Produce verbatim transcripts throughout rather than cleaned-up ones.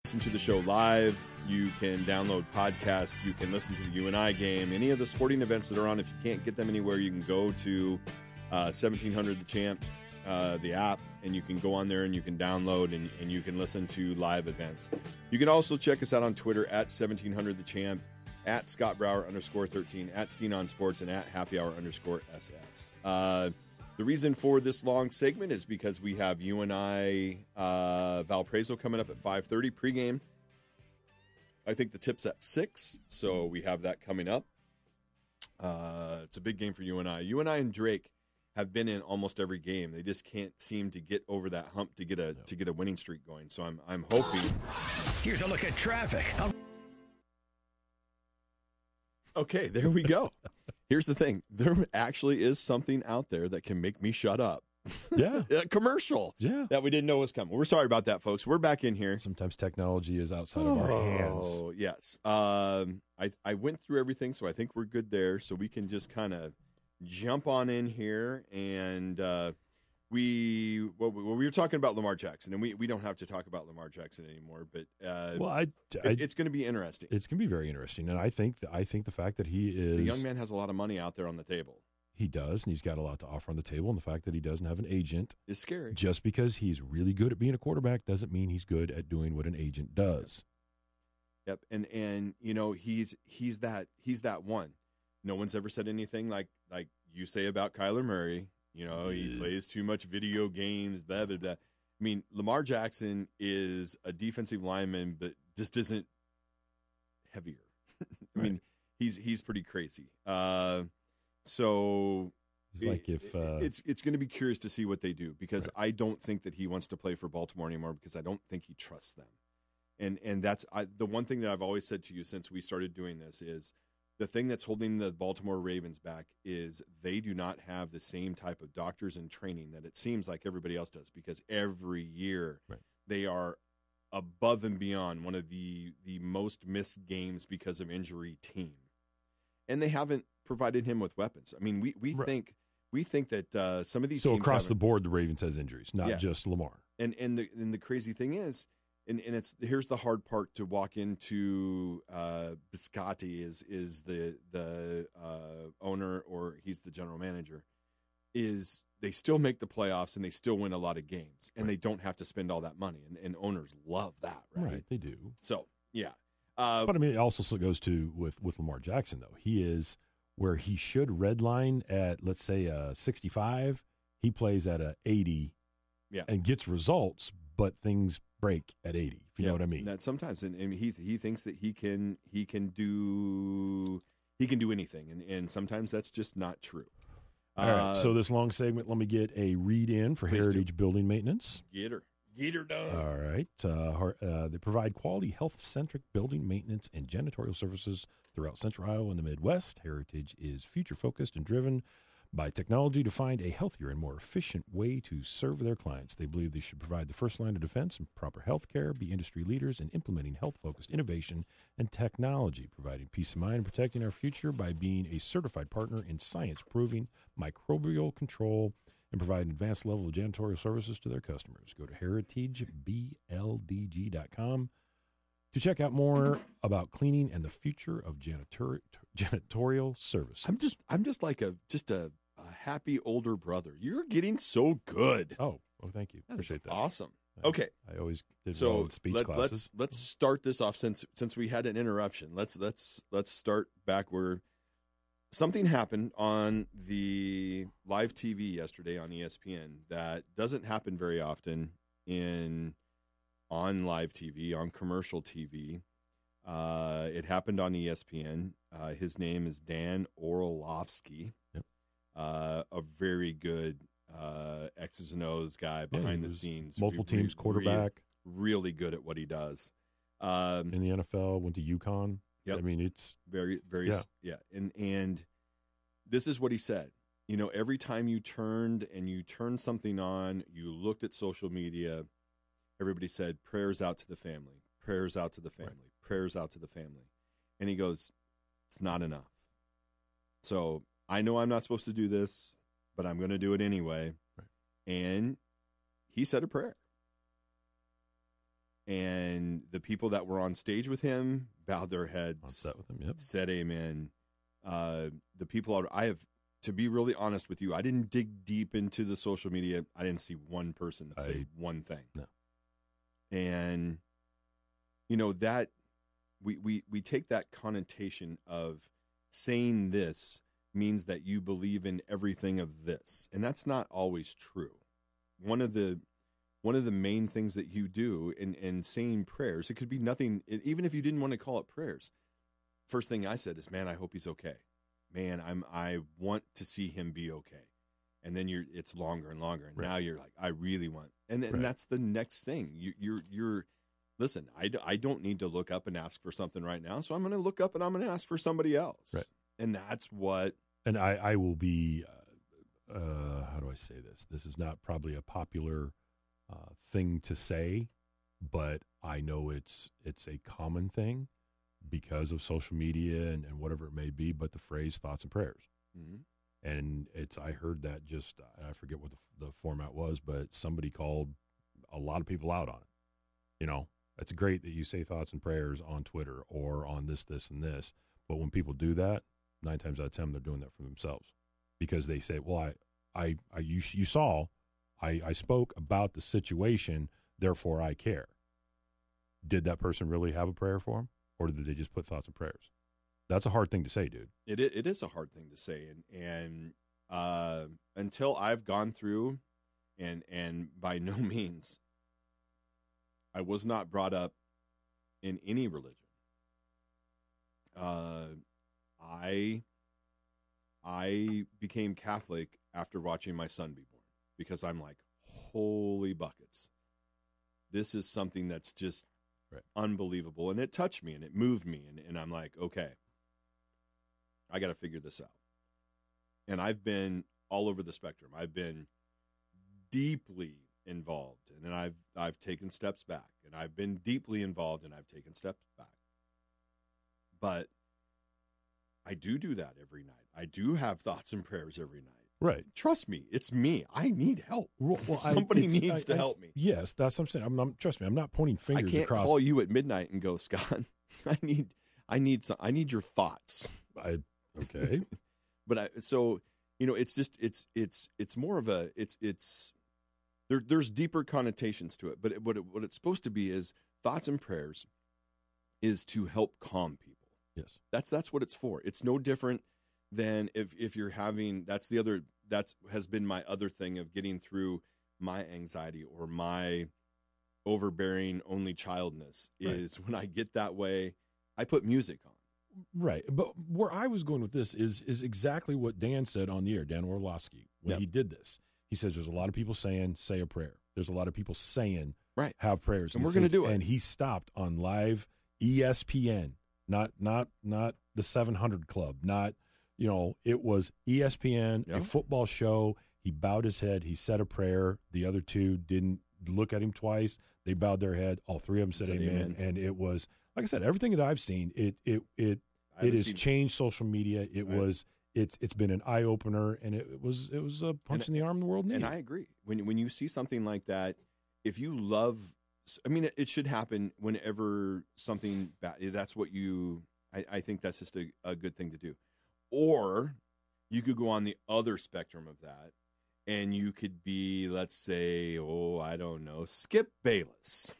listen to the show live. You can download podcasts. You can listen to the U N I game. Any of the sporting events that are on, if you can't get them anywhere, you can go to uh, seventeen hundred The Champ, uh, the app, and you can go on there and you can download and, and you can listen to live events. You can also check us out on Twitter at seventeen hundred The Champ, at Scott Brower underscore thirteen, at Steenon Sports, and at Happy Hour underscore S S. Uh, the reason for this long segment is because we have U N I uh, Valparaiso coming up at five thirty pregame. I think the tip's at six, so we have that coming up. Uh, it's a big game for U N I. U N I and Drake have been in almost every game. They just can't seem to get over that hump to get a no. to get a winning streak going. So I'm I'm hoping. Here's a look at traffic. Okay, there we go. Here's the thing. There actually is something out there that can make me shut up. Yeah. A commercial yeah. that we didn't know was coming. We're sorry about that, folks. We're back in here. Sometimes technology is outside oh, of our hands. Oh, yes. Um, I, I went through everything, so I think we're good there. So we can just kind of jump on in here. And uh, we, well, we we were talking about Lamar Jackson, and we, we don't have to talk about Lamar Jackson anymore. But uh, well, I, I, it, it's going to be interesting. It's going to be very interesting. And I think, that, I think the fact that he is. The young man has a lot of money out there on the table. He does, and he's got a lot to offer on the table. And the fact that he doesn't have an agent is scary. Just because he's really good at being a quarterback doesn't mean he's good at doing what an agent does. Yep, and and you know he's he's that he's that one. No one's ever said anything like like you say about Kyler Murray. You know he plays too much video games. Blah blah blah. I mean Lamar Jackson is a defensive lineman, but just isn't heavier. I right. mean he's he's pretty crazy. Uh, So it's like if uh, it's it's going to be curious to see what they do because right. I don't think that he wants to play for Baltimore anymore because I don't think he trusts them, and and that's I, the one thing that I've always said to you since we started doing this is the thing that's holding the Baltimore Ravens back is they do not have the same type of doctors and training that it seems like everybody else does because every year right. they are above and beyond one of the the most missed games because of injury team, and they haven't provided him with weapons. I mean, we, we right. think we think that uh, some of these so teams across the board, the Ravens has injuries, not yeah. just Lamar. And and the and the crazy thing is, and, and it's here's the hard part to walk into. Uh, Biscotti is is the the uh, owner or he's the general manager. Is they still make the playoffs and they still win a lot of games and right. they don't have to spend all that money and, and owners love that, right? Right, they do. So yeah, uh, but I mean, it also goes to with with Lamar Jackson though. He is. Where he should redline at, let's say, a sixty-five, he plays at a eighty yeah. and gets results, but things break at eighty, if you yeah, know what I mean. That sometimes, and, and he he thinks that he can he can do he can do anything, and, and sometimes that's just not true. All uh, right, so this long segment, let me get a read-in for Heritage do. Building Maintenance. Get her. Get her done. All right. Uh, uh, they provide quality, health-centric building maintenance and janitorial services throughout Central Iowa and the Midwest. Heritage is future-focused and driven by technology to find a healthier and more efficient way to serve their clients. They believe they should provide the first line of defense and proper health care, be industry leaders in implementing health-focused innovation and technology, providing peace of mind and protecting our future by being a certified partner in science-proving microbial control and provide an advanced level of janitorial services to their customers. Go to heritage b l d g dot com to check out more about cleaning and the future of janitor- janitorial services. I'm just I'm just like a just a, a happy older brother. You're getting so good. Oh, well, thank you. That Appreciate that. Awesome. I, okay. I always did so well with speech let, classes. Let's let's start this off since since we had an interruption. Let's let's let's start back where something happened on the live T V yesterday on E S P N that doesn't happen very often in on live T V, on commercial T V. Uh, it happened on E S P N. Uh, his name is Dan Orlovsky, yep. uh, a very good uh, X's and O's guy behind yeah, the scenes. Multiple re- teams quarterback. Really, really good at what he does. Um, in the N F L, went to UConn. Yep. I mean, it's very, very, yeah. yeah. And and this is what he said. You know, every time you turned and you turned something on, you looked at social media, everybody said, prayers out to the family, prayers out to the family, right. prayers out to the family. And he goes, it's not enough. So I know I'm not supposed to do this, but I'm going to do it anyway. Right. And he said a prayer. And the people that were on stage with him bowed their heads, On set with him, yep. said amen. Uh, the people out, I have, to be really honest with you, I didn't dig deep into the social media. I didn't see one person say I- one thing. No. And, you know, that we, we, we take that connotation of saying this means that you believe in everything of this. And that's not always true. One of the one of the main things that you do in, in saying prayers, it could be nothing, even if you didn't want to call it prayers. First thing I said is, man, I hope he's okay. Man, I'm I want to see him be okay. And then you're it's longer and longer. And Right. now you're like, I really want. And then Right. that's the next thing. You, you're you're listen, I, d- I don't need to look up and ask for something right now. So I'm going to look up and I'm going to ask for somebody else. Right. And that's what. And I, I will be, uh, uh, how do I say this? This is not probably a popular uh, thing to say, but I know it's it's a common thing because of social media and, and whatever it may be, but the phrase thoughts and prayers. Mhm. And it's I heard that just, I forget what the, the format was, but somebody called a lot of people out on it. You know, it's great that you say thoughts and prayers on Twitter or on this, this, and this. But when people do that, nine times out of ten, they're doing that for themselves because they say, well, I, I, I you, you saw, I, I spoke about the situation, therefore I care. Did that person really have a prayer for him, or did they just put thoughts and prayers? That's a hard thing to say, dude. It i- it is a hard thing to say, and and uh, until I've gone through, and and by no means, I was not brought up in any religion. Uh, I I became Catholic after watching my son be born because I'm like, holy buckets, this is something that's just Right. unbelievable, and it touched me and it moved me, and, and I'm like, okay, I got to figure this out. And I've been all over the spectrum. I've been deeply involved, and then I've I've taken steps back, and I've been deeply involved, and I've taken steps back. But I do do that every night. I do have thoughts and prayers every night. Right. Trust me, it's me. I need help. Well, well, I- Somebody it's- needs I- to I- help me. Yes, that's what I'm saying. I'm, I'm, trust me, I'm not pointing I fingers can't across. call you at midnight and go, Scott, I need I need some I need your thoughts. I, okay. But I so you know it's just it's it's it's more of a it's it's there there's deeper connotations to it. But it, what it, what it's supposed to be is thoughts and prayers is to help calm people. Yes. That's that's what it's for. It's no different than if if you're having that's the other that's has been my other thing of getting through my anxiety or my overbearing only childness Right. is when I get that way, I put music on. Right. But where I was going with this is is exactly what Dan said on the air, Dan Orlovsky, when Yep. he did this. He says there's a lot of people saying, say a prayer. There's a lot of people saying, Right. have prayers. And he we're gonna said- do it. And he stopped on live E S P N, not not not the seven hundred Club, not, you know, it was E S P N, Yeah. a football show. He bowed his head. He said a prayer. The other two didn't look at him twice. They bowed their head. All three of them said, Said amen. amen. And it was, like I said, everything that I've seen, it it it I it haven't has seen- changed social media. It Right. was it's it's been an eye opener, and it, it was it was a punch in the arm the world needed. And I agree. When when you see something like that, if you love, I mean, it, it should happen whenever something bad. That's what you. I, I think that's just a, a good thing to do. Or you could go on the other spectrum of that, and you could be, let's say, oh, I don't know, Skip Bayless.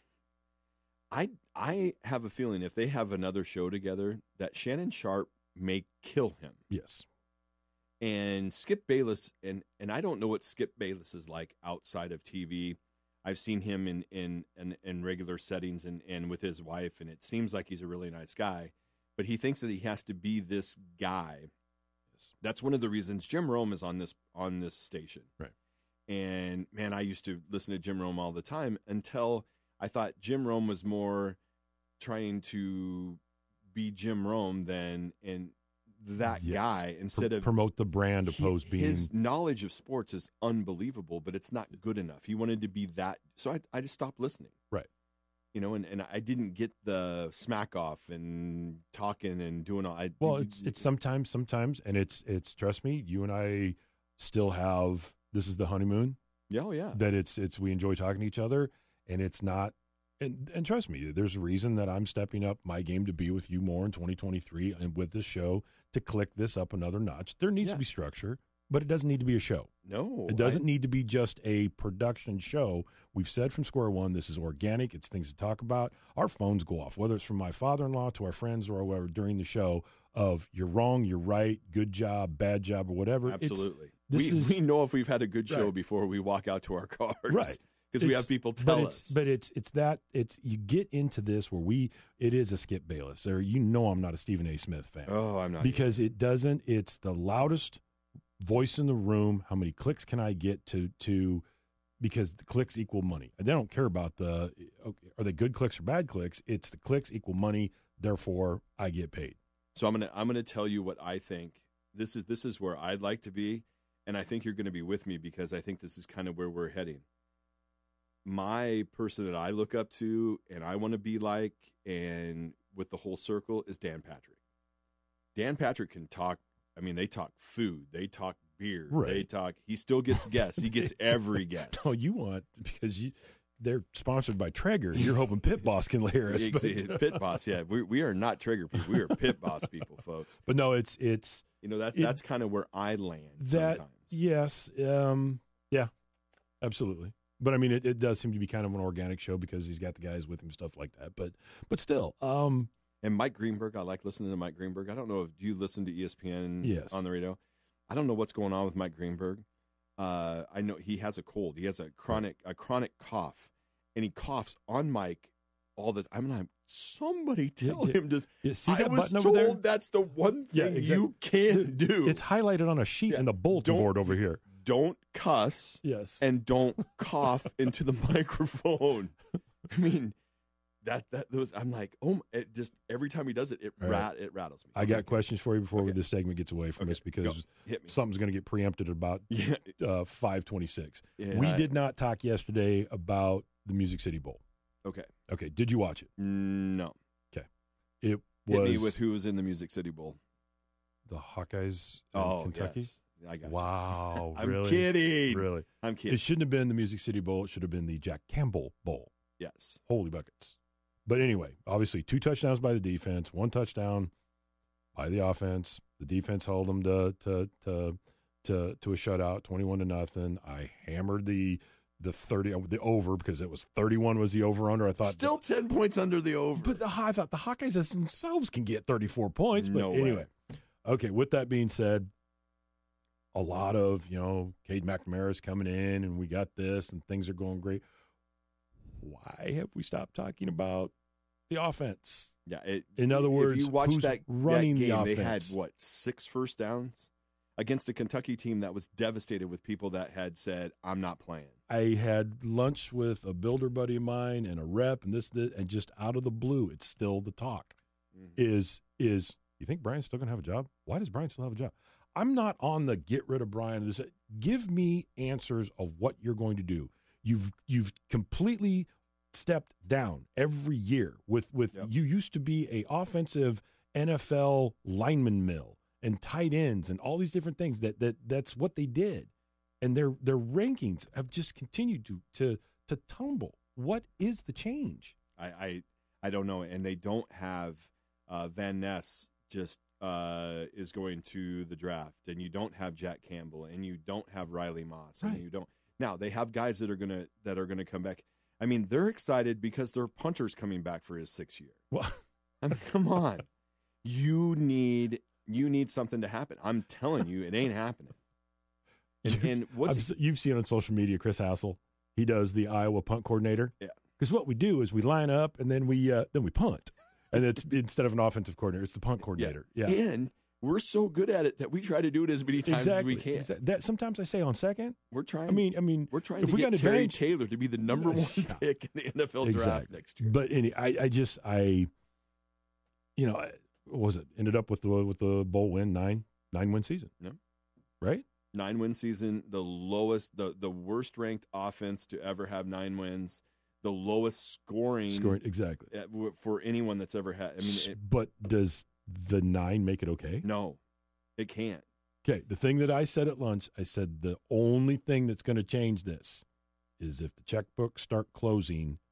I I have a feeling if they have another show together, that Shannon Sharp may kill him. yes, And Skip Bayless, and and I don't know what Skip Bayless is like outside of T V. I've seen him in in in, in regular settings and, and with his wife, and it seems like he's a really nice guy. But he thinks that he has to be this guy. yes. That's one of the reasons Jim Rome is on this on this station. Right. And man, I used to listen to Jim Rome all the time until I thought Jim Rome was more trying to be Jim Rome than and that Yes. guy instead Pr- of promote the brand he- opposed being his knowledge of sports is unbelievable, but it's not good enough. He wanted to be that, so I, I just stopped listening. Right. You know, and, and I didn't get the smack off and talking and doing all. I, Well, it's it's sometimes, sometimes, and it's it's trust me, you and I still have this is the honeymoon. yeah, oh, yeah, That it's it's we enjoy talking to each other, and it's not And and trust me, there's a reason that I'm stepping up my game to be with you more in twenty twenty-three and with this show to click this up another notch. There needs Yeah. to be structure, but it doesn't need to be a show. No. It doesn't need to be just a production show. We've said from square one, this is organic. It's things to talk about. Our phones go off, whether it's from my father-in-law to our friends or whatever during the show of you're wrong, you're right, good job, bad job, or whatever. It's- Absolutely. this we, is- we know if we've had a good show Right. before we walk out to our cars. Right. Because we It's- have people but tell it's, us. But it's it's that it's you get into this where we it is a Skip Bayless, or you know I'm not a Stephen A. Smith fan oh, I'm not. because it doesn't. It's the loudest voice in the room. How many clicks can I get to to? Because the clicks equal money. They don't care about the okay, are they good clicks or bad clicks. It's the clicks equal money. Therefore, I get paid. So I'm gonna I'm gonna tell you what I think. This is this is where I'd like to be, and I think you're gonna be with me because I think this is kind of where we're heading. My person that I look up to and I want to be like, and with the whole circle is Dan Patrick. Dan Patrick can talk. I mean, they talk food, they talk beer, Right. they talk. He still gets guests. He gets every guest. No, you want because you they're sponsored by Traeger. You're hoping Pit Boss can layer us. Ex- But, Pit Boss, yeah. We we are not Traeger people. We are Pit Boss people, folks. but no, it's it's You know that It- that's kind of where I land that sometimes. yes, um, yeah, absolutely. But I mean, it, it does seem to be kind of an organic show because he's got the guys with him, stuff like that. But but still, um, And Mike Greenberg, I like listening to Mike Greenberg. I don't know if you listen to E S P N Yes. on the radio. I don't know what's going on with Mike Greenberg. Uh, I know he has a cold. He has a chronic a chronic cough, and he coughs on mic all the time. I'm like, somebody tell Yeah, him to. yeah, see I that was button over told there? that's the one Yeah, thing exactly. you can do. It's highlighted on a sheet Yeah, in the bulletin don't- board over here. Don't cuss. Yes, And don't cough into the microphone. I mean, that that those. I'm like, oh, it just every time he does it, it All rat it rattles me. I got questions for you before Okay. this segment gets away from Okay, us because go. Hit me. something's going to get preempted about Yeah, uh, five twenty-six. yeah, we I- did not talk yesterday about the Music City Bowl. Okay, Okay, did you watch it? no. It Hit was me with who was in the Music City Bowl. the Hawkeyes in Oh, Kentucky. yes. I got you. Wow, I'm really? kidding. Really? I'm It kidding. shouldn't have been the Music City Bowl. It should have been the Jack Campbell Bowl. Yes. Holy buckets. But anyway, obviously, two touchdowns by the defense, one touchdown by the offense. The defense held them to to to to, to a shutout, twenty-one to nothing. I hammered the the thirty the over because it was thirty-one was the over under. I thought Still ten points under the over. but the, I thought the Hawkeyes as themselves can get thirty-four points. But No way. anyway, okay. With that being said, a lot of you know Cade McNamara's coming in, and we got this, and things are going great. Why have we stopped talking about the offense? yeah. It, In other words, if you watch who's that, running that the game, they had offense? what six first downs against a Kentucky team that was devastated with people that had said, "I'm not playing." I had lunch with a builder buddy of mine and a rep, and this, this and just out of the blue, it's still the talk. Mhm. Is is you think Brian's still going to have a job? Why does Brian still have a job? I'm not on the get rid of Brian. This give me answers of what you're going to do. You've you've completely stepped down every year. With with Yep. you used to be a offensive N F L lineman mill and tight ends and all these different things. That that that's what they did, and their their rankings have just continued to to to tumble. What is the change? I, I I don't know, and they don't have uh, Van Ness just uh, is going to the draft, and you don't have Jack Campbell, and you don't have Riley Moss, Right. and you don't. Now they have guys that are gonna that are gonna come back. I mean, they're excited because their punter's coming back for his sixth year. Well, I mean, come on, you need you need something to happen. I'm telling you, it ain't happening. And, and what's I've s- you've seen on social media, Chris Hassel. He does the Iowa punt coordinator. Yeah. Because what we do is we line up and then we uh, then we punt, and it's instead of an offensive coordinator, it's the punt coordinator. Yeah. and we're so good at it that we try to do it as many times Exactly. as we can. Exa- That sometimes I say on second. We're trying. I mean, I mean, we're trying if to we get got an Terry advantage- Taylor to be the number one Yeah. pick in the N F L draft Exactly. next year. But any, I, I just, I, you know, I- what was it? Ended up with the with the bowl win, nine nine win season. Yeah. Right. Nine win season, the lowest, the the worst ranked offense to ever have nine wins, the lowest scoring, Scoring exactly. at- w- for anyone that's ever had. I mean, it, but does the nine make it okay? no, it can't. Okay, the thing that I said at lunch, I said the only thing that's going to change this is if the checkbooks start closing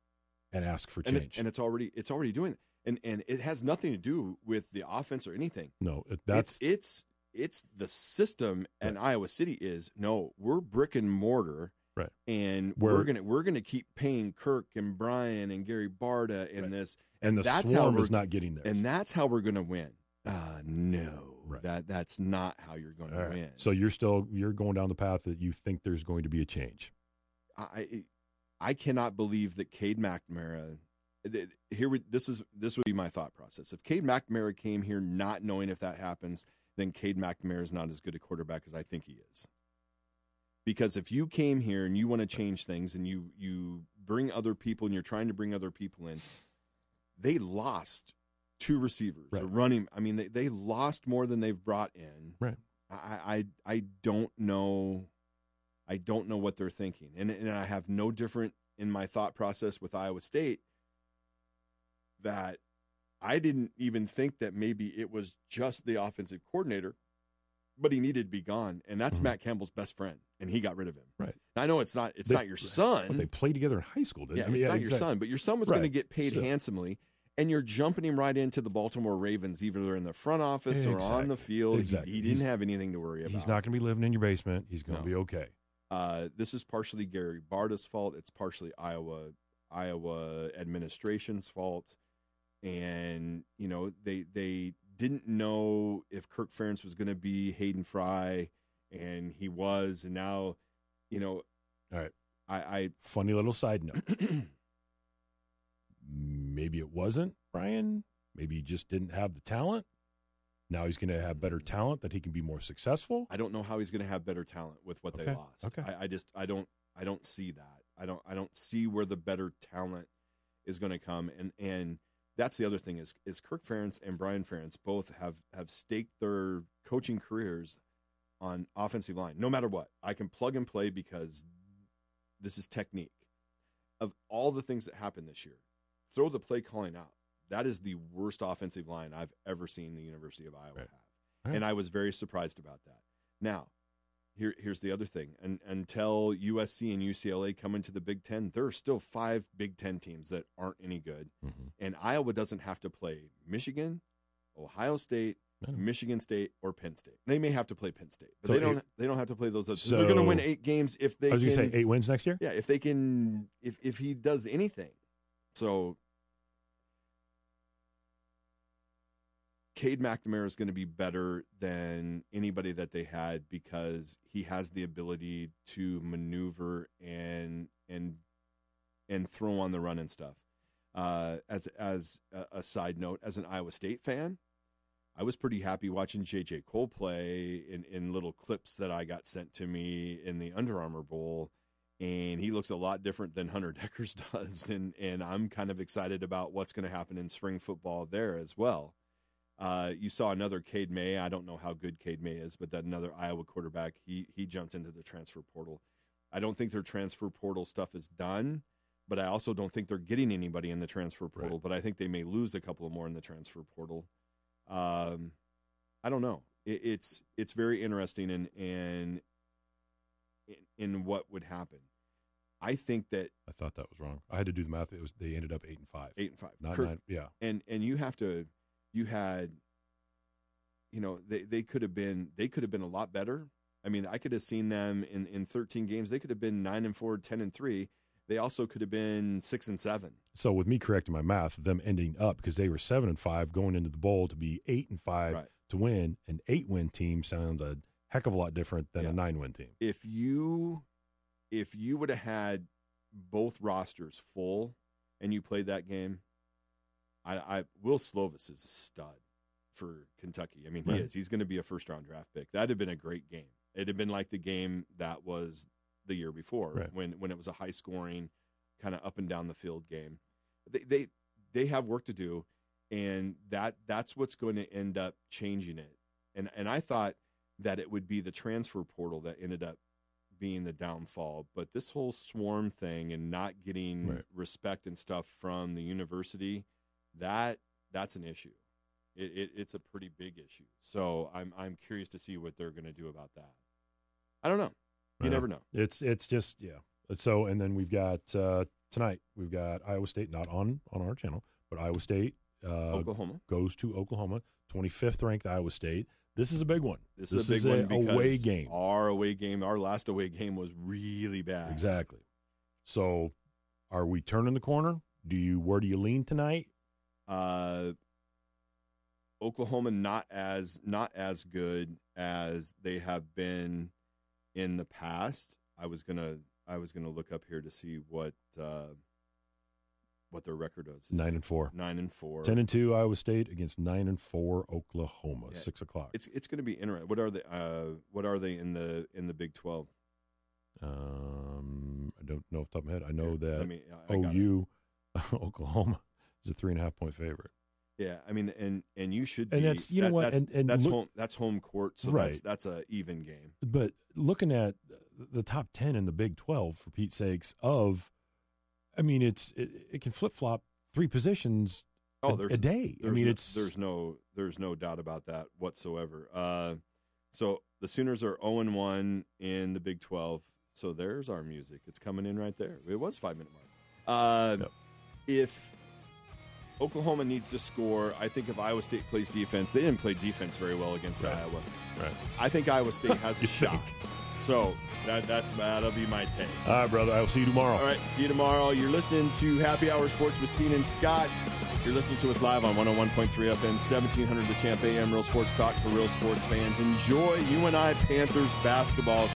and ask for and change. it, and it's already it's already doing it. And and it has nothing to do with the offense or anything. no, it- that's it's it's, it's the system, and Right. Iowa City is no, we're brick and mortar, right. and We're- we're, gonna we're gonna keep paying Kirk and Brian and Gary Barta and Right. this, And the that's how swarm we're is not getting there. and that's how we're gonna win. Uh no, Right. that that's not how you're going to All right. win. So you're still you're going down the path that you think there's going to be a change. I I cannot believe that Cade McNamara. th- Here, we, this is this would be my thought process. If Cade McNamara came here not knowing if that happens, then Cade McNamara is not as good a quarterback as I think he is. Because if you came here and you want to change things and you you bring other people and you're trying to bring other people in, they lost two receivers, Right. or running. I mean, they, they lost more than they've brought in. Right. I, I I don't know. I don't know what they're thinking, and and I have no different in my thought process with Iowa State. That I didn't even think that maybe it was just the offensive coordinator, but he needed to be gone, and that's Mhm. Matt Campbell's best friend, and he got rid of him. Right. Now, I know it's not it's They- not your son. But they played together in high school, didn't Yeah, they? I mean, it's yeah, not your exactly. son, but your son was going to Right. get paid So- handsomely, and you're jumping him right into the Baltimore Ravens, either in the front office or on the Exactly. field. He- Exactly. He, didn't He's- have anything to worry about. He's not going to be living in your basement. He's going to No. be okay. Uh, this is partially Gary Barta's fault. It's partially Iowa Iowa administration's fault, and you know they they didn't know if Kirk Ferentz was going to be Hayden Fry, and he was, and now, you know, All right. I, Funny little side note. I Maybe it wasn't Brian. Maybe he just didn't have the talent. Now he's going to have better talent that he can be more successful. I don't know how he's going to have better talent with what they Okay, lost. okay. I, I just I don't I don't see that. I don't I don't see where the better talent is going to come. And and that's the other thing is is Kirk Ferentz and Brian Ferentz both have have staked their coaching careers on offensive line. No matter what, I can plug and play because this is technique. Of all the things that happened this year, throw the play calling out. That is the worst offensive line I've ever seen the University of Iowa Right. have. Right. And I was very surprised about that. Now, here, here's the other thing. And, until U S C and U C L A come into the Big Ten, there are still five Big Ten teams that aren't any good. Mhm. And Iowa doesn't have to play Michigan, Ohio State, I know. Michigan State, or Penn State. They may have to play Penn State, but So they don't. eight- they don't have to play those. Other, So- they're going to win eight games if they I was can. going to say eight wins next year. Yeah, if they can, if if he does anything. So Cade McNamara is going to be better than anybody that they had because he has the ability to maneuver and and and throw on the run and stuff. Uh, as as a, a side note, as an Iowa State fan, I was pretty happy watching J J Cole play in, in little clips that I got sent to me in the Under Armour Bowl. And he looks a lot different than Hunter Deckers does. And, and I'm kind of excited about what's going to happen in spring football there as well. Uh, you saw another Cade May. I don't know how good Cade May is, but that another Iowa quarterback, he he jumped into the transfer portal. I don't think their transfer portal stuff is done, but I also don't think they're getting anybody in the transfer portal. Right. But But I think they may lose a couple more in the transfer portal. Um, I don't know. It, it's it's very interesting in, in in in what would happen. I think that I thought that was wrong. I had to do the math. It was they ended up eight and five. eight and five, Not Kirk- nine. Yeah. and and you have to, you had, you know, they they could have been they could have been a lot better. I mean, I could have seen them in in thirteen games. They could have been nine and four, ten and three. They also could have been six and seven. So with me correcting my math, them ending up because they were seven and five going into the bowl to be eight and five Right. to win. An eight win team sounds a heck of a lot different than Yeah. a nine win team. If you if you would have had both rosters full and you played that game, I, I Will Slovis is a stud for Kentucky. I mean, he Right. is. He's going to be a first round draft pick. That'd have been a great game. It'd have been like the game that was the year before Right. when when it was a high scoring, kind of up and down the field game. They they they have work to do, and that that's what's going to end up changing it. And and I thought that it would be the transfer portal that ended up being the downfall, but this whole swarm thing and not getting Right. respect and stuff from the university, that that's an issue. It, it it's a pretty big issue. So I'm I'm curious to see what they're going to do about that. I don't know. You I know. never know. It's it's just yeah. So and then we've got uh, tonight we've got Iowa State, not on, on our channel, but Iowa State uh, Oklahoma goes to Oklahoma, twenty-fifth ranked Iowa State. This is a big one. This, this is a big is one because away game. Our away game, our last away game was really bad. Exactly. So, are we turning the corner? Do you? Where do you lean tonight? Uh, Oklahoma not as not as good as they have been in the past. I was gonna I was gonna look up here to see what uh, what their record is. Nine and four. Nine and four. Ten and two Iowa State against nine and four Oklahoma. Yeah. Six o'clock. It's it's going to be interesting. What are they? Uh, what are they in the in the Big twelve? Um, I don't know off the top of my head. I know Here, that let me, I got O U Oklahoma is a three and a half point favorite. Yeah, I mean, and and you should And be, that's- you know that- what, That's, and- and that's look- home. That's home court, so Right. that's that's a even game. But looking at the top ten in the Big twelve, for Pete's sakes, of, I mean, it's it, it can flip flop three positions Oh, a, there's a day. I There's mean, no, it's there's no there's no doubt about that whatsoever. Uh, so the Sooners are zero and one in the Big twelve. So there's our music. It's coming in right there. It was five minute mark. Uh, Yep. If Oklahoma needs to score, I think if Iowa State plays defense, they didn't play defense very well against Right. Iowa. right. I think Iowa State has a You shot. think? So that that's that'll be my take. All right, brother. I will see you tomorrow. All right, see you tomorrow. You're listening to Happy Hour Sports with Steen and Scott. You're listening to us live on one oh one point three F M, seventeen hundred The Champ A M, Real Sports Talk for real sports fans. Enjoy U N I Panthers basketball.